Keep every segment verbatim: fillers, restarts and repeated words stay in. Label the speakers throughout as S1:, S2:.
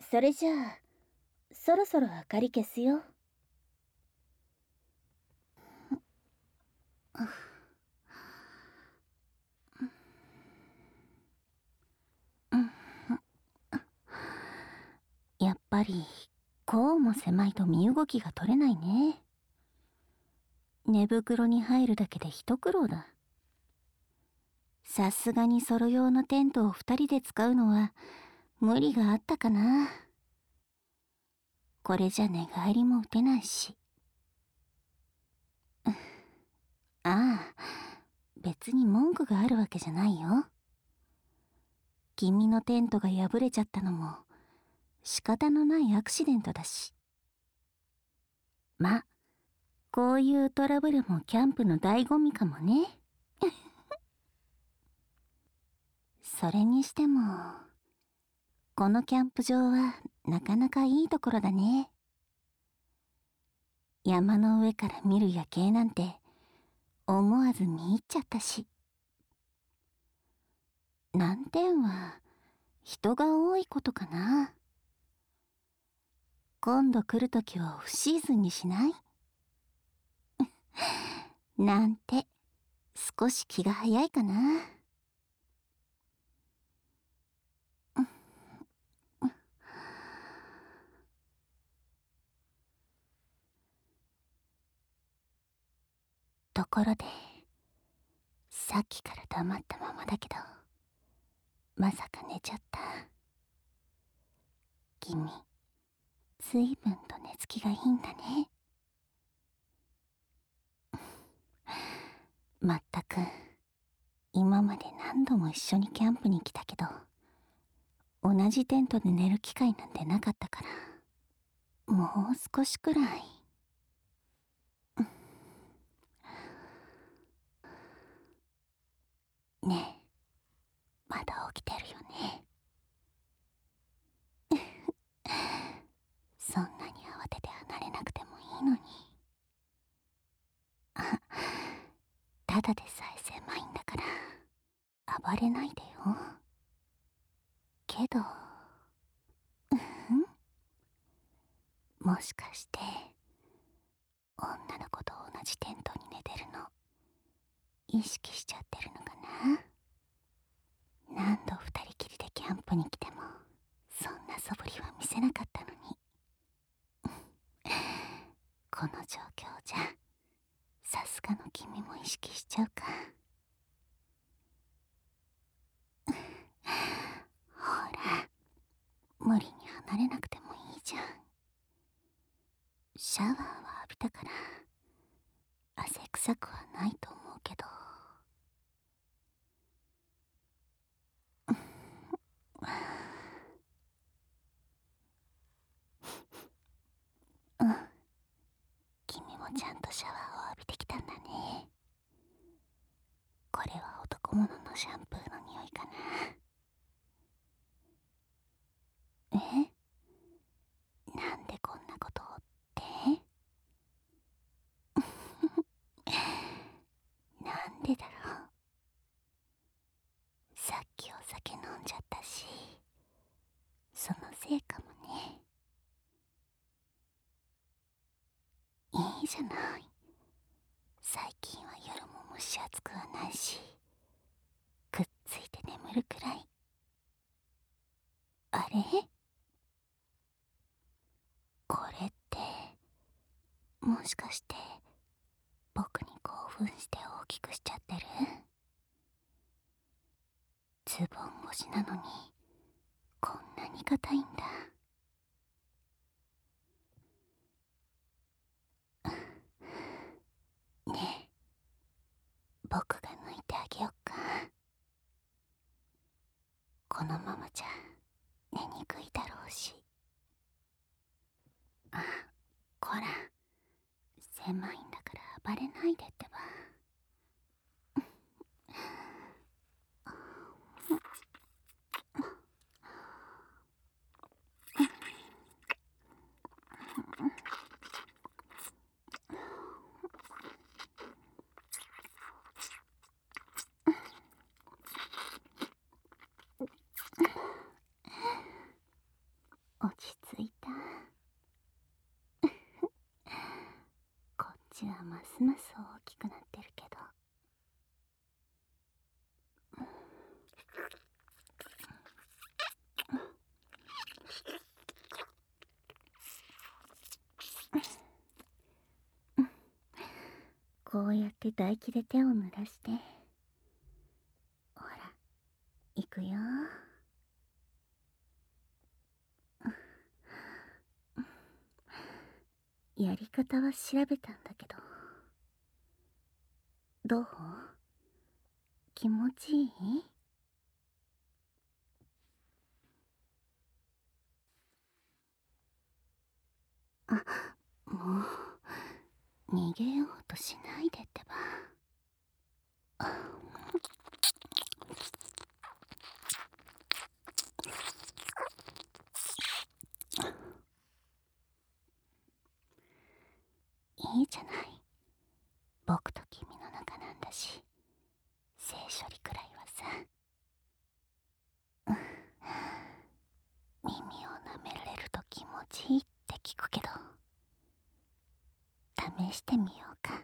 S1: それじゃあ、そろそろ明かり消すよ。やっぱりこうも狭いと身動きが取れないね。寝袋に入るだけで一苦労だ。さすがにソロ用のテントを二人で使うのは無理があったかな。これじゃ寝返りも打てないし。ああ、別に文句があるわけじゃないよ。君のテントが破れちゃったのも仕方のないアクシデントだし。ま、こういうトラブルもキャンプの醍醐味かもね。それにしても、このキャンプ場はなかなかいいところだね。山の上から見る夜景なんて思わず見入っちゃったし。難点は人が多いことかな。今度来るときはオフシーズンにしない？なんて少し気が早いかな。ところで、さっきから黙ったままだけど、まさか寝ちゃった？君、ずいぶんと寝つきがいいんだね。まったく、今まで何度も一緒にキャンプに来たけど、同じテントで寝る機会なんてなかったから、もう少しくらい。ねえ、まだ起きてるよね。そんなに慌てて離れなくてもいいのに。あ、ただでさえ狭いんだから暴れないでよ。けど、もしかして女の子と同じテントに寝てるの意識しちゃってるのかな。何度二人きりでキャンプに来てもそんな素振りは見せなかったのに。この状況じゃさすがの君も意識しちゃうか。ほら、無理に離れなくてもいいじゃん。シャワーは浴びたから汗臭くはないと思うけど。うん、君もちゃんとシャワーを浴びてきたんだね。これは男物のシャンプーの匂いかな。え？なんでこんなことをって？なんでだろう。さっきお酒飲んじゃったし、そのせいかもね。いいじゃない。最近は夜も蒸し暑くはないし、くっついて眠るくらい。あれ？これって、もしかして僕に興奮して大きくしちゃってる？ズボン越しなのにこんなに硬いんだ。ねえ、僕が抜いてあげよっか。このままじゃ寝にくいだろうし。あ、こら、狭いんだから暴れないでってば。落ちこうやって唾液で手を濡らして、ほら、行くよ。やり方は調べたんだけど、どう？気持ちいい？あ、もう逃げようとしないでってば。いいじゃない。僕と君の仲なんだし、性処理くらいはさ。耳を舐められると気持ちいいって聞くけど、試してみようか。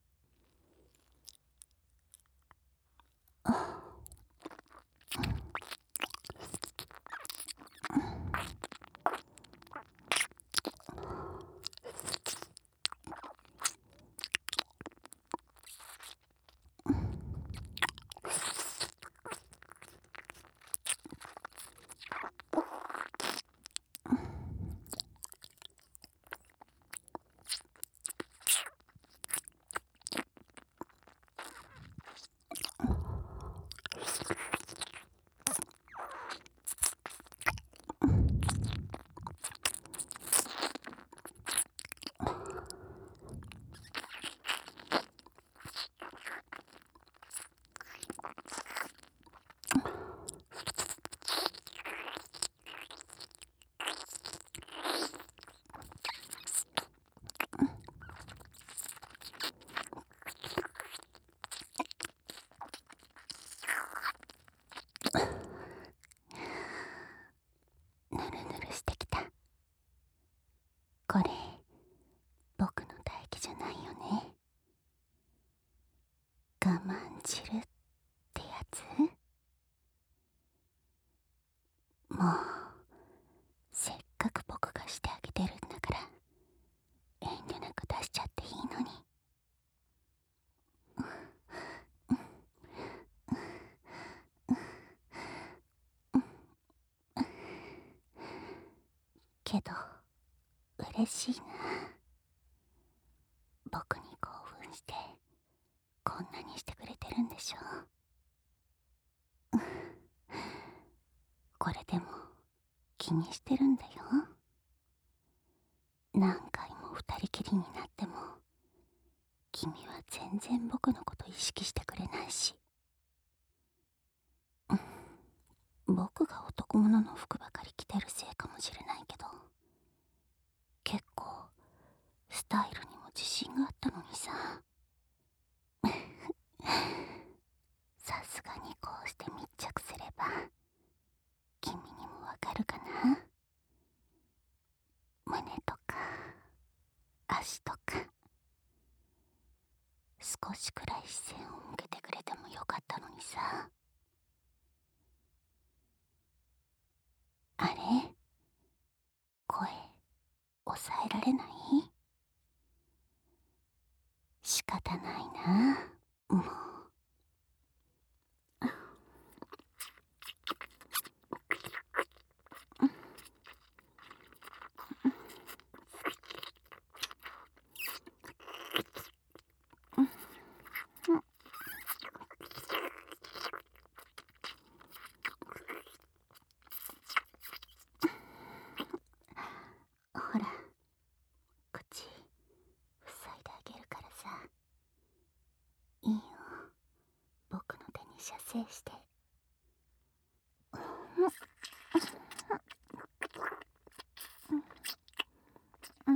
S1: ぬるぬるしてきた。これ、僕の唾液じゃないよね。我慢汁ってやつ？もう、せっかく僕がしてあげてるんだから、遠慮なく出しちゃっていいのに。けど、嬉しいな。僕に興奮して、こんなにしてくれてるんでしょ。これでも気にしてるんだよ。何回も二人きりになっても、君は全然僕のこと意識してくれないし。僕が男物の服ばかり着てるせいかもしれないけど、結構スタイルにも自信があったのにさ。さすがにこうして密着すれば君にもわかるかな。胸とか足とか、少しくらい視線を向けてくれてもよかったのにさ。あれ、声抑えられない？仕方ないな、もう。ほら、口塞いであげるからさ。いいよ、僕の手に射精して。うん。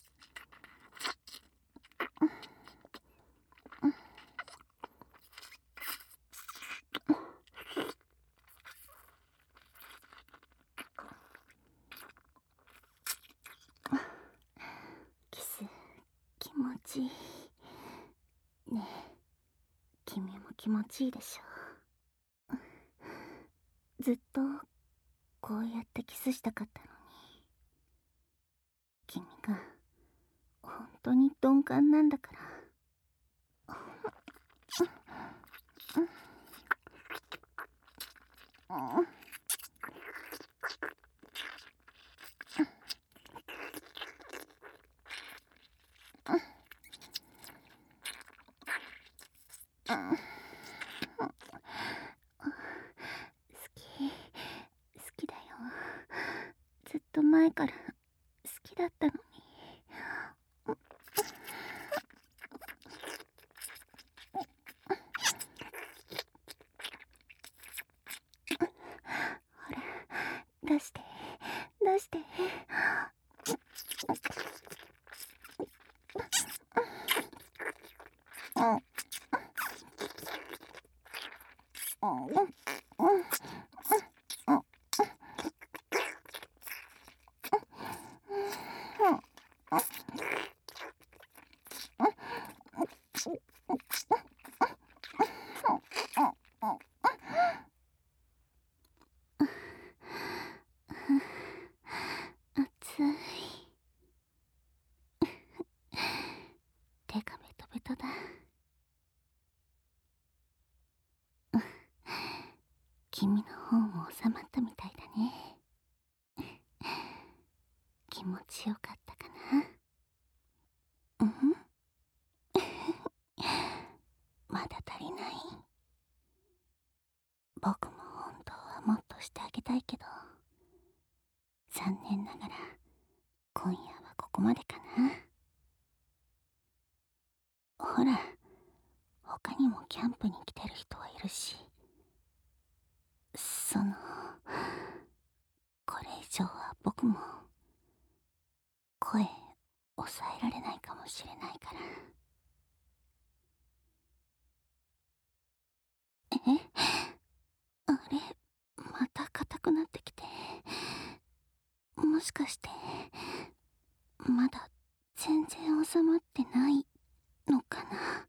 S1: キス気持ちいいね。え、君も気持ちいいでしょ。ずっとこうやってキスしたかったのに、君が本当に鈍感なんだから。 好きだよ。ずっと前から好きだったのに。ほら、出して出して。熱い。手がベトベトだ。君の方も収まったみたいだね。気持ちよかったかな。うん。まだ足りない。僕も本当はもっとしてあげたいけど、残念ながら今夜はここまでかな。ほら、他にもキャンプに来てる人はいるし、そのこれ以上は僕も声抑えられないかもしれないから。え、あれ、また硬くなってきて、もしかしてまだ全然収まってないのかな。